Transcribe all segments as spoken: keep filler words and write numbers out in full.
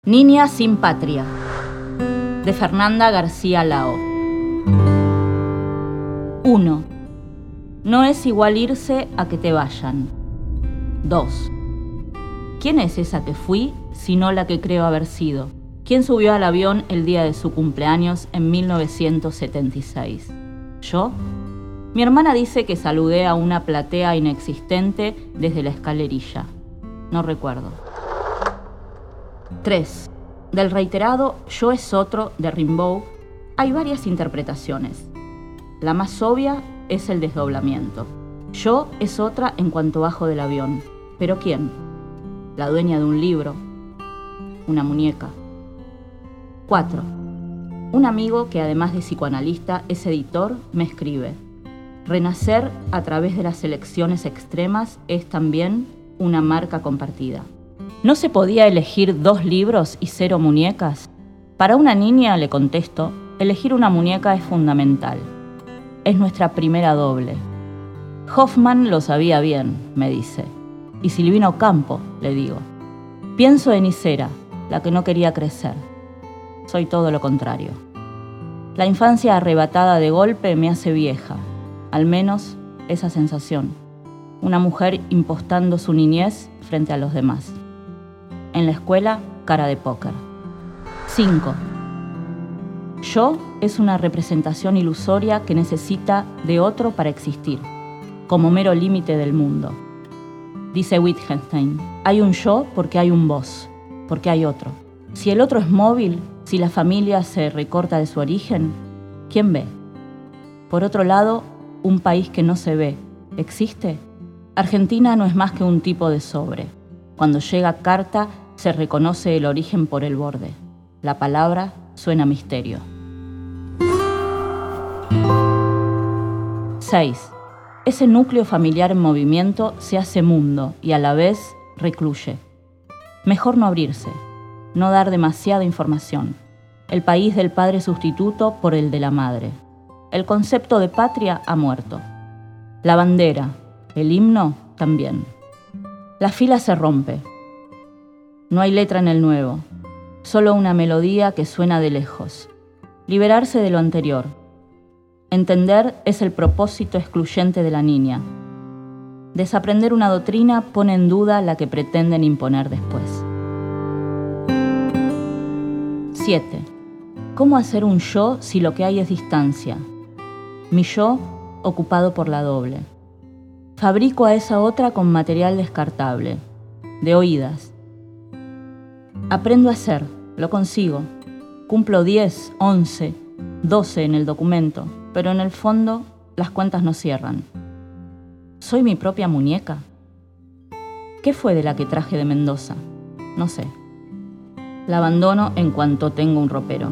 Niña sin patria, de Fernanda García Lao. uno. No es igual irse a que te vayan. dos. ¿Quién es esa que fui, sino la que creo haber sido? ¿Quién subió al avión el día de su cumpleaños en mil novecientos setenta y seis? ¿Yo? Mi hermana dice que saludé a una platea inexistente desde la escalerilla. No recuerdo. tres. Del reiterado Yo es otro de Rimbaud hay varias interpretaciones. La más obvia es el desdoblamiento. Yo es otra en cuanto bajo del avión. ¿Pero quién? La dueña de un libro. Una muñeca. cuatro. Un amigo que además de psicoanalista es editor me escribe: renacer a través de las elecciones extremas es también una marca compartida. ¿No se podía elegir dos libros y cero muñecas? Para una niña, le contesto, elegir una muñeca es fundamental. Es nuestra primera doble. Hoffman lo sabía bien, me dice. Y Silvino Campo, le digo. Pienso en Isera, la que no quería crecer. Soy todo lo contrario. La infancia arrebatada de golpe me hace vieja, al menos esa sensación. Una mujer impostando su niñez frente a los demás. En la escuela, cara de póker. cinco. Yo es una representación ilusoria que necesita de otro para existir, como mero límite del mundo. Dice Wittgenstein, hay un yo porque hay un vos, porque hay otro. Si el otro es móvil, si la familia se recorta de su origen, ¿quién ve? Por otro lado, un país que no se ve, ¿existe? Argentina no es más que un tipo de sobre. Cuando llega carta, se reconoce el origen por el borde. La palabra suena misterio. seis. Ese núcleo familiar en movimiento se hace mundo y a la vez recluye. Mejor no abrirse, no dar demasiada información. El país del padre sustituto por el de la madre. El concepto de patria ha muerto. La bandera, el himno también. La fila se rompe. No hay letra en el nuevo, solo una melodía que suena de lejos. Liberarse de lo anterior. Entender es el propósito excluyente de la niña. Desaprender una doctrina pone en duda la que pretenden imponer después. siete. ¿Cómo hacer un yo si lo que hay es distancia? Mi yo ocupado por la doble. Fabrico a esa otra con material descartable, de oídas. Aprendo a ser, lo consigo. Cumplo diez, once, doce en el documento, pero en el fondo las cuentas no cierran. ¿Soy mi propia muñeca? ¿Qué fue de la que traje de Mendoza? No sé. La abandono en cuanto tengo un ropero.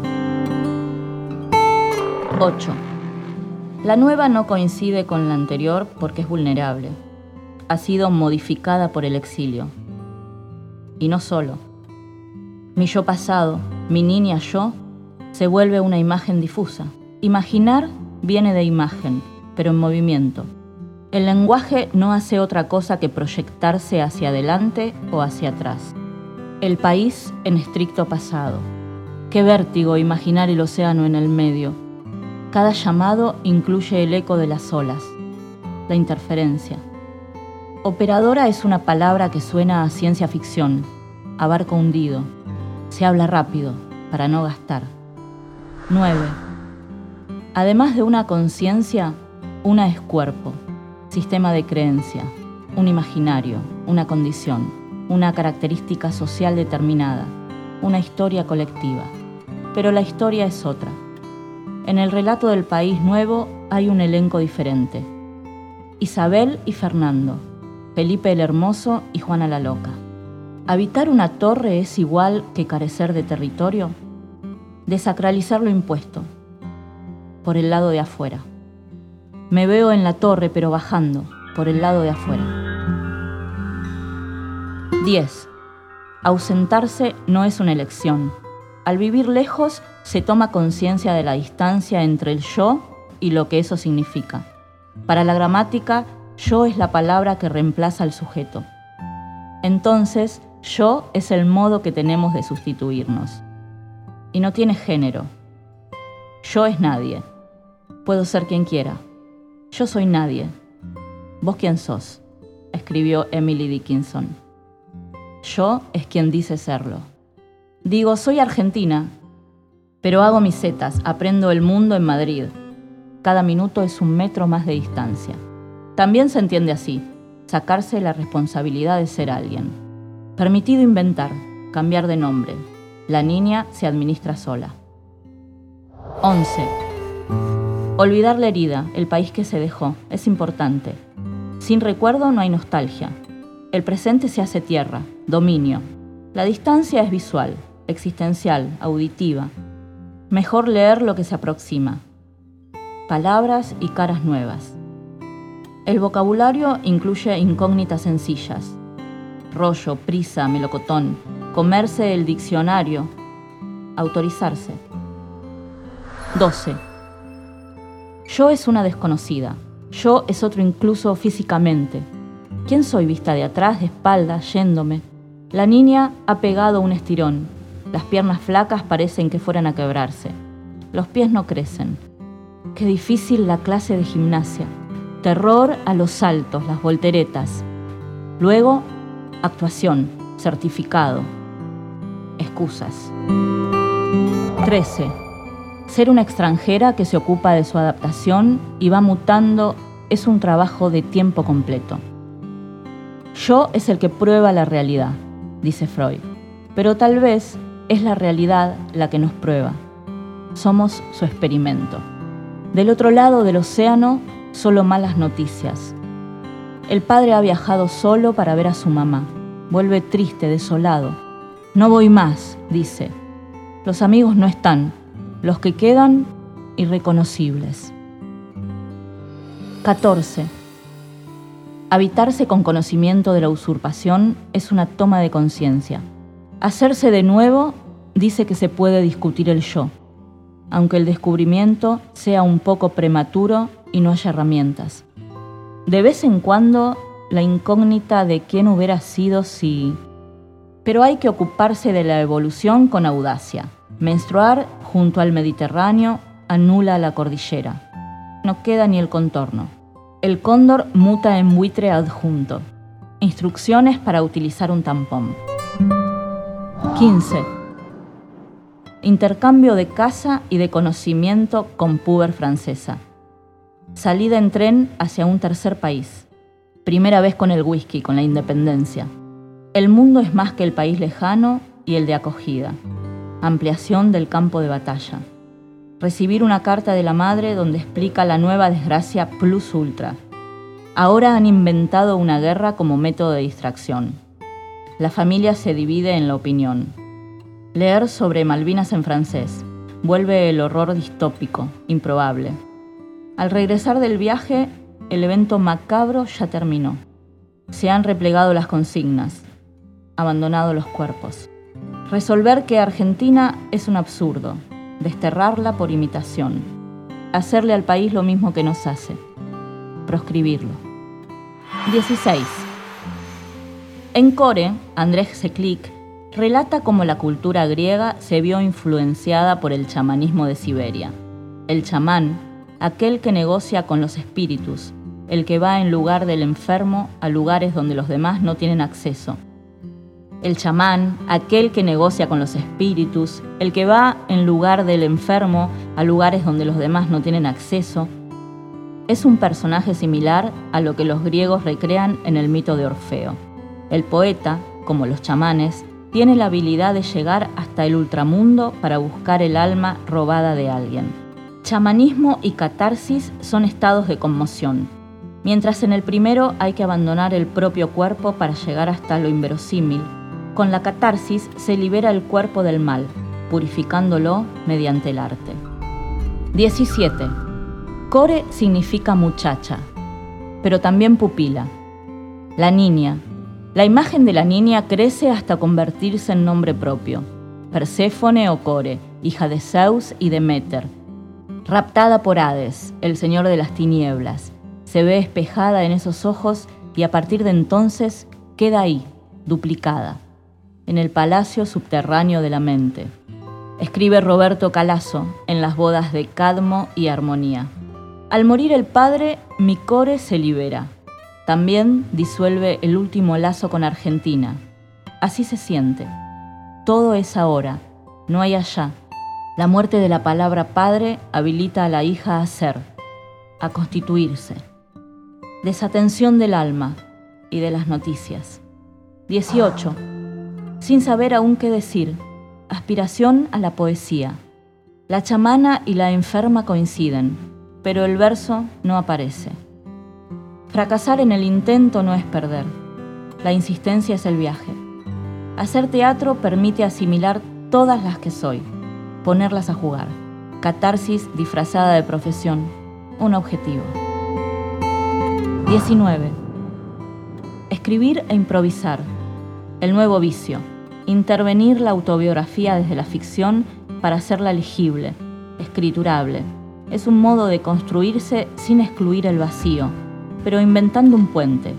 ocho. La nueva no coincide con la anterior porque es vulnerable. Ha sido modificada por el exilio. Y no solo. Mi yo pasado, mi niña yo, se vuelve una imagen difusa. Imaginar viene de imagen, pero en movimiento. El lenguaje no hace otra cosa que proyectarse hacia adelante o hacia atrás. El país en estricto pasado. Qué vértigo imaginar el océano en el medio. Cada llamado incluye el eco de las olas, la interferencia. Operadora es una palabra que suena a ciencia ficción, a barco hundido. Se habla rápido, para no gastar. nueve. Además de una conciencia, una es cuerpo, sistema de creencia, un imaginario, una condición, una característica social determinada, una historia colectiva. Pero la historia es otra. En el relato del país nuevo hay un elenco diferente. Isabel y Fernando, Felipe el Hermoso y Juana la Loca. ¿Habitar una torre es igual que carecer de territorio? Desacralizar lo impuesto, por el lado de afuera. Me veo en la torre pero bajando, por el lado de afuera. diez. Ausentarse no es una elección. Al vivir lejos se toma conciencia de la distancia entre el yo y lo que eso significa. Para la gramática, yo es la palabra que reemplaza al sujeto. Entonces, Yo es el modo que tenemos de sustituirnos. Y no tiene género. Yo es nadie. Puedo ser quien quiera. Yo soy nadie. ¿Vos quién sos?, escribió Emily Dickinson. Yo es quien dice serlo. Digo, soy argentina, pero hago misetas, aprendo el mundo en Madrid. Cada minuto es un metro más de distancia. También se entiende así, sacarse la responsabilidad de ser alguien. Permitido inventar, cambiar de nombre. La niña se administra sola. once. Olvidar la herida, el país que se dejó, es importante. Sin recuerdo no hay nostalgia. El presente se hace tierra, dominio. La distancia es visual, existencial, auditiva. Mejor leer lo que se aproxima. Palabras y caras nuevas. El vocabulario incluye incógnitas sencillas. Rollo, prisa, melocotón, comerse el diccionario, autorizarse. doce. Yo es una desconocida. Yo es otro incluso físicamente. ¿Quién soy vista de atrás, de espalda, yéndome? La niña ha pegado un estirón. Las piernas flacas parecen que fueran a quebrarse. Los pies no crecen. Qué difícil la clase de gimnasia. Terror a los saltos, las volteretas. Luego, actuación, certificado. Excusas. trece. Ser una extranjera que se ocupa de su adaptación y va mutando es un trabajo de tiempo completo. Yo es el que prueba la realidad, dice Freud, pero tal vez es la realidad la que nos prueba. Somos su experimento. Del otro lado del océano, solo malas noticias. El padre ha viajado solo para ver a su mamá. Vuelve triste, desolado. No voy más, dice. Los amigos no están. Los que quedan, irreconocibles. catorce. Habitarse con conocimiento de la usurpación es una toma de conciencia. Hacerse de nuevo dice que se puede discutir el yo, aunque el descubrimiento sea un poco prematuro y no haya herramientas. De vez en cuando, la incógnita de quién hubiera sido si... Pero hay que ocuparse de la evolución con audacia. Menstruar junto al Mediterráneo anula la cordillera. No queda ni el contorno. El cóndor muta en buitre adjunto. Instrucciones para utilizar un tampón. quince. Intercambio de casa y de conocimiento con puber francesa. Salida en tren hacia un tercer país. Primera vez con el whisky, con la independencia. El mundo es más que el país lejano y el de acogida. Ampliación del campo de batalla. Recibir una carta de la madre donde explica la nueva desgracia plus ultra. Ahora han inventado una guerra como método de distracción. La familia se divide en la opinión. Leer sobre Malvinas en francés. Vuelve el horror distópico, improbable. Al regresar del viaje, el evento macabro ya terminó. Se han replegado las consignas, abandonado los cuerpos. Resolver que Argentina es un absurdo, desterrarla por imitación, hacerle al país lo mismo que nos hace, proscribirlo. dieciséis. En Core, Andrzej Seklik relata cómo la cultura griega se vio influenciada por el chamanismo de Siberia. El chamán, aquel que negocia con los espíritus, el que va en lugar del enfermo a lugares donde los demás no tienen acceso. El chamán, aquel que negocia con los espíritus, el que va en lugar del enfermo a lugares donde los demás no tienen acceso, es un personaje similar a lo que los griegos recrean en el mito de Orfeo. El poeta, como los chamanes, tiene la habilidad de llegar hasta el ultramundo para buscar el alma robada de alguien. Chamanismo y catarsis son estados de conmoción. Mientras en el primero hay que abandonar el propio cuerpo para llegar hasta lo inverosímil, con la catarsis se libera el cuerpo del mal, purificándolo mediante el arte. diecisiete. Core significa muchacha, pero también pupila. La niña. La imagen de la niña crece hasta convertirse en nombre propio. Perséfone o Core, hija de Zeus y Deméter. Raptada por Hades, el señor de las tinieblas. Se ve espejada en esos ojos y a partir de entonces queda ahí, duplicada. en el palacio subterráneo de la mente. Escribe Roberto Calasso en Las bodas de Cadmo y Armonía. Al morir el padre, mi core se libera. También disuelve el último lazo con Argentina. Así se siente. Todo es ahora, no hay allá. La muerte de la palabra padre habilita a la hija a ser, a constituirse. Desatención del alma y de las noticias. dieciocho. Sin saber aún qué decir. Aspiración a la poesía. La chamana y la enferma coinciden, pero el verso no aparece. Fracasar en el intento no es perder. La insistencia es el viaje. Hacer teatro permite asimilar todas las que soy, ponerlas a jugar. Catarsis disfrazada de profesión, un objetivo. diecinueve. Escribir e improvisar. El nuevo vicio. Intervenir la autobiografía desde la ficción para hacerla legible, escriturable. Es un modo de construirse sin excluir el vacío, pero inventando un puente.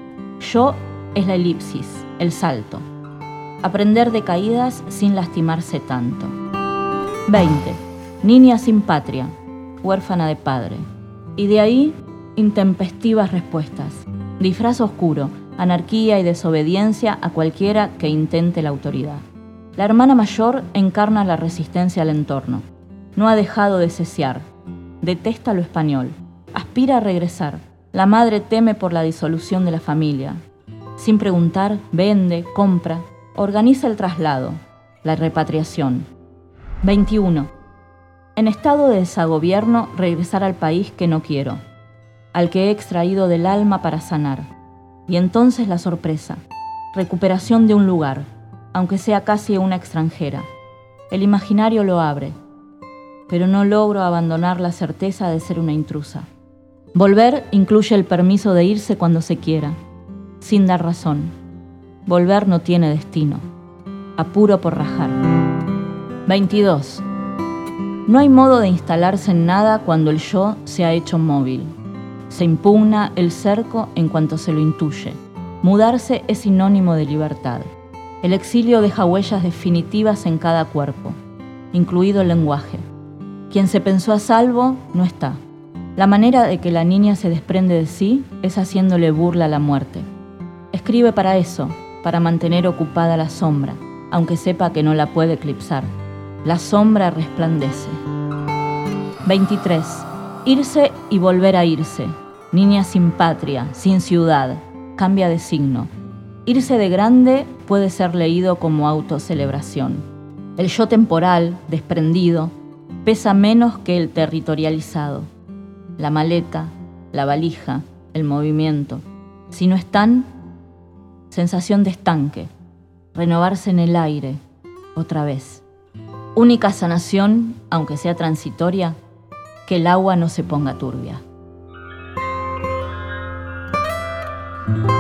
Yo es la elipsis, el salto. Aprender de caídas sin lastimarse tanto. veinte. Niña sin patria, huérfana de padre. Y de ahí, intempestivas respuestas. Disfraz oscuro, anarquía y desobediencia a cualquiera que intente la autoridad. La hermana mayor encarna la resistencia al entorno. No ha dejado de cesear. Detesta lo español. Aspira a regresar. La madre teme por la disolución de la familia. Sin preguntar, vende, compra, organiza el traslado, la repatriación. veintiuno. En estado de desagobierno, regresar al país que no quiero, al que he extraído del alma para sanar. Y entonces la sorpresa, recuperación de un lugar, aunque sea casi una extranjera. El imaginario lo abre, pero no logro abandonar la certeza de ser una intrusa. Volver incluye el permiso de irse cuando se quiera, sin dar razón. Volver no tiene destino. Apuro por rajar. veintidós. No hay modo de instalarse en nada cuando el yo se ha hecho móvil. Se impugna el cerco en cuanto se lo intuye. Mudarse es sinónimo de libertad. El exilio deja huellas definitivas en cada cuerpo, incluido el lenguaje. Quien se pensó a salvo no está. La manera de que la niña se desprende de sí es haciéndole burla a la muerte. Escribe para eso, para mantener ocupada la sombra, aunque sepa que no la puede eclipsar. La sombra resplandece. veintitrés. Irse y volver a irse. Niña sin patria, sin ciudad, cambia de signo. Irse de grande puede ser leído como autocelebración. El yo temporal, desprendido, pesa menos que el territorializado. La maleta, la valija, el movimiento. Si no están, sensación de estanque, renovarse en el aire, otra vez. Única sanación, aunque sea transitoria, que el agua no se ponga turbia.